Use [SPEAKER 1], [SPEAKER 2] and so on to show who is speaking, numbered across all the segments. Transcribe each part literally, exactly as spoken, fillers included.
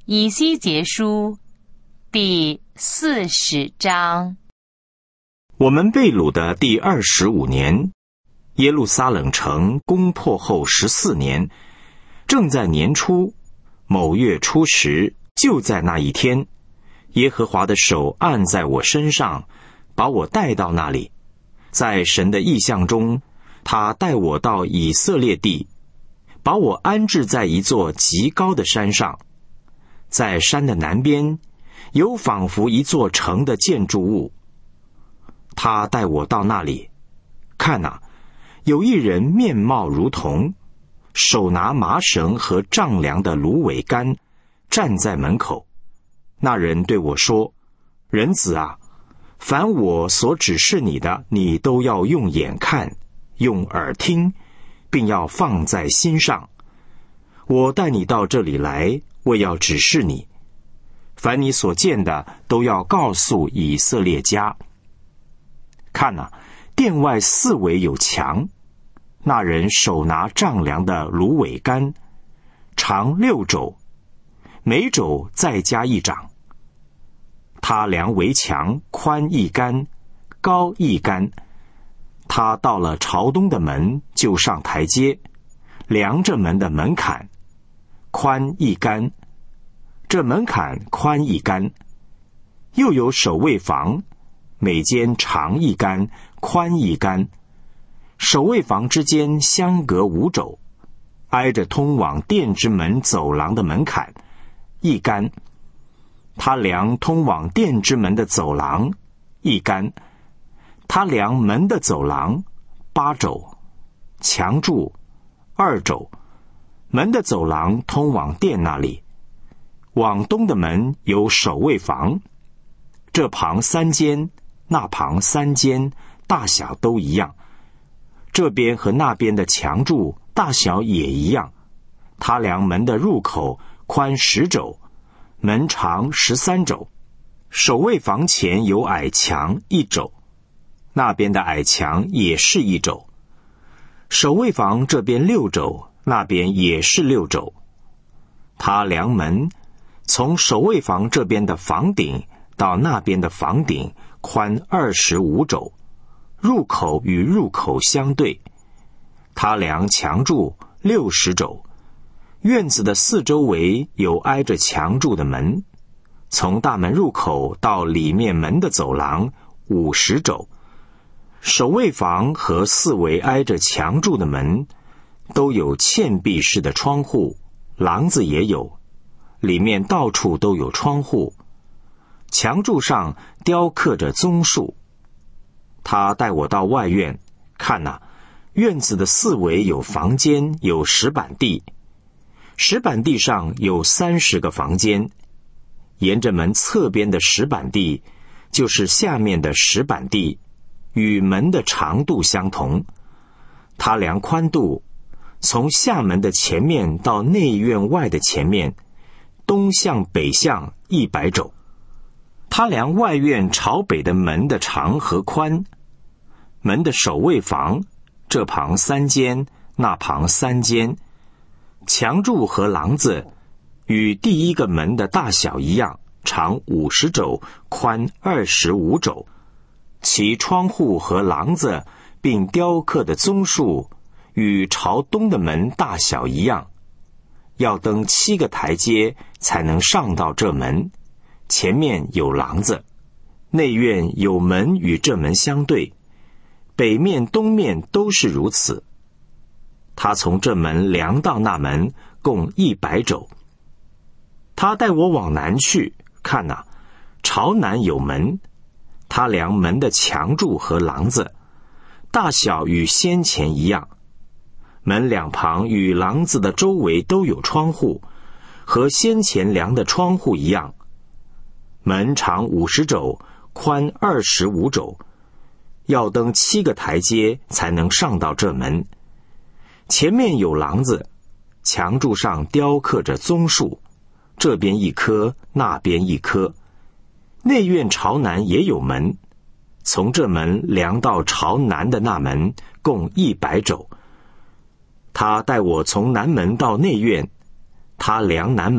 [SPEAKER 1] 以西结书第四十章。
[SPEAKER 2] 我们被掳的第二十五年，耶路撒冷城攻破后十四年，正在年初某月初十，就在那一天，耶和华的手按在我身上，把我带到那里。在神的意象中，他带我到以色列地，把我安置在一座极高的山上。在山的南边，有仿佛一座城的建筑物。他带我到那里，看哪，有一人面貌如同，手拿麻绳和丈量的芦苇竿，站在门口。那人对我说：人子啊，凡我所指示你的，你都要用眼看，用耳听，并要放在心上。我带你到这里来，为要指示你，凡你所见的，都要告诉以色列家。看哪，殿外四围有墙，那人手拿丈量的芦苇竿，长六肘，每肘再加一掌。他量围墙，宽一竿，高一竿。他到了朝东的门，就上台阶，量着门的门槛，宽一竿，这门槛宽一竿。又有守卫房，每间长一竿，宽一竿。守卫房之间相隔五肘，挨着通往殿之门走廊的门槛，一竿。他量通往殿之门的走廊，一竿。他量门的走廊，八肘，墙柱二肘。门的走廊通往殿那里。往东的门有守卫房，这旁三间，那旁三间，大小都一样。这边和那边的墙柱大小也一样。他量门的入口宽十肘，门长十三肘。守卫房前有矮墙一肘，那边的矮墙也是一肘。守卫房这边六肘，那边也是六肘。他量门，从守卫房这边的房顶到那边的房顶宽二十五肘，入口与入口相对。他量墙柱六十肘。院子的四周围有挨着墙柱的门，从大门入口到里面门的走廊五十肘。守卫房和四围挨着墙柱的门都有嵌壁式的窗户，廊子也有，里面到处都有窗户。墙柱上雕刻着棕树。他带我到外院，看哪，院子的四围有房间，有石板地。石板地上有三十个房间，沿着门侧边的石板地，就是下面的石板地，与门的长度相同。他量宽度，从下门的前面到内院外的前面，东向北向一百肘。他量外院朝北的门的长和宽。门的守卫房，这旁三间，那旁三间。墙柱和廊子与第一个门的大小一样，长五十肘，宽二十五肘。其窗户和廊子并雕刻的棕树与朝东的门大小一样。要登七个台阶才能上到这门，前面有廊子。内院有门与这门相对，北面东面都是如此。他从这门量到那门，共一百肘。他带我往南去，看哪，朝南有门。他量门的墙柱和廊子，大小与先前一样。门两旁与廊子的周围都有窗户，和先前量的窗户一样。门长五十肘，宽二十五肘。要登七个台阶才能上到这门。前面有廊子，墙柱上雕刻着棕树，这边一棵，那边一棵。内院朝南也有门，从这门量到朝南的那门，共一百肘。他带我从南门到内院，他量南门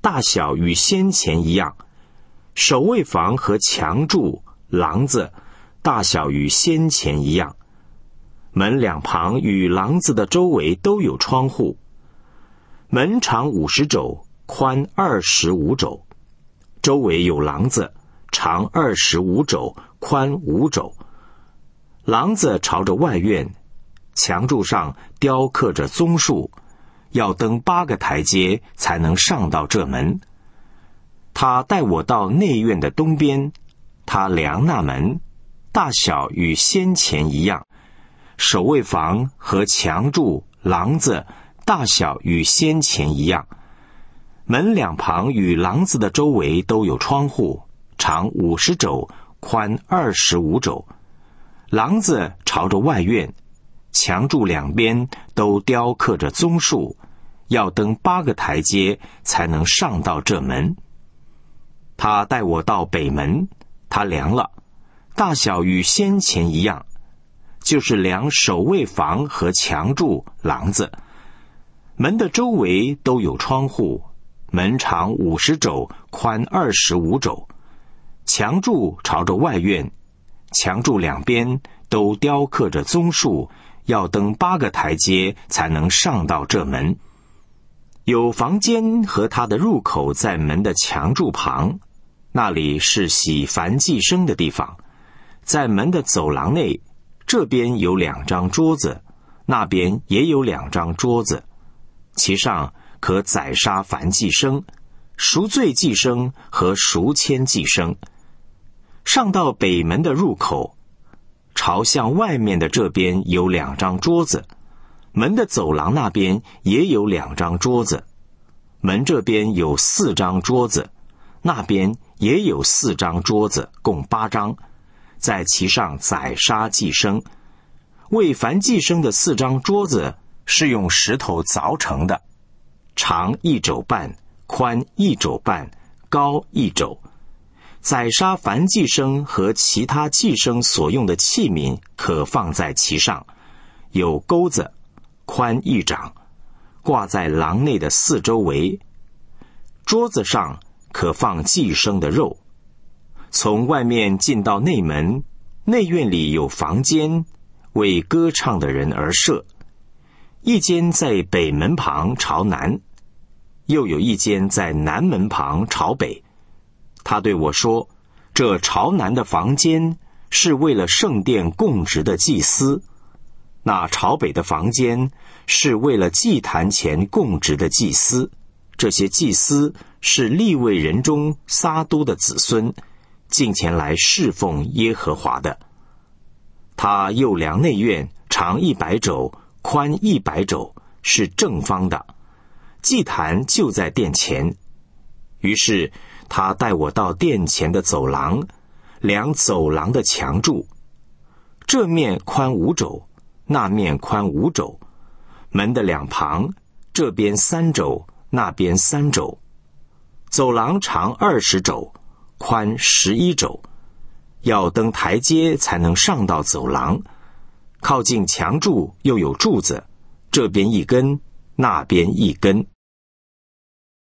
[SPEAKER 2] 大小与先前一样；守卫房和墙柱、廊子大小与先前一样。门两旁与廊子的周围都有窗户。门长五十肘，宽二十五肘，周围有廊子，长二十五肘，宽五肘。廊子朝着外院，墙柱上雕刻着棕树，要登八个台阶才能上到这门。他带我到内院的东边，他量那门，大小与先前一样；守卫房和墙柱、廊子大小与先前一样。门两旁与廊子的周围都有窗户，长五十肘，宽二十五肘。廊子朝着外院，墙柱两边都雕刻着棕树，要登八个台阶才能上到这门。他带我到北门，他量了，大小与先前一样，就是量守卫房和墙柱、廊子。门的周围都有窗户，门长五十肘，宽二十五肘。墙柱朝着外院，墙柱两边都雕刻着棕树，要登八个台阶才能上到这门。有房间和它的入口在门的墙柱旁，那里是洗燔祭牲的地方。在门的走廊内，这边有两张桌子，那边也有两张桌子，其上可宰杀燔祭牲、赎罪祭牲和赎愆祭牲。上到北门的入口，朝向外面的这边有两张桌子，门的走廊那边也有两张桌子，门这边有四张桌子，那边也有四张桌子，共八张，在其上宰杀祭牲。为燔祭牲的四张桌子是用石头凿成的，长一肘半，宽一肘半，高一肘。宰杀燔祭牲和其他祭牲所用的器皿可放在其上，有钩子，宽一掌，挂在廊内的四周围。桌子上可放祭牲的肉。从外面进到内门，内院里有房间，为歌唱的人而设。一间在北门旁朝南，又有一间在南门旁朝北。他对我说，这朝南的房间是为了圣殿供职的祭司，那朝北的房间是为了祭坛前供职的祭司。这些祭司是利未人中撒督的子孙，进前来侍奉耶和华的。他又量内院，长一百肘，宽一百肘，是正方的，祭坛就在殿前。于是他带我到殿前的走廊，量走廊的墙柱，这面宽五肘，那面宽五肘，门的两旁，这边三肘，那边三肘。走廊长二十肘，宽十一肘，要登台阶才能上到走廊。靠近墙柱又有柱子，这边一根，那边一根。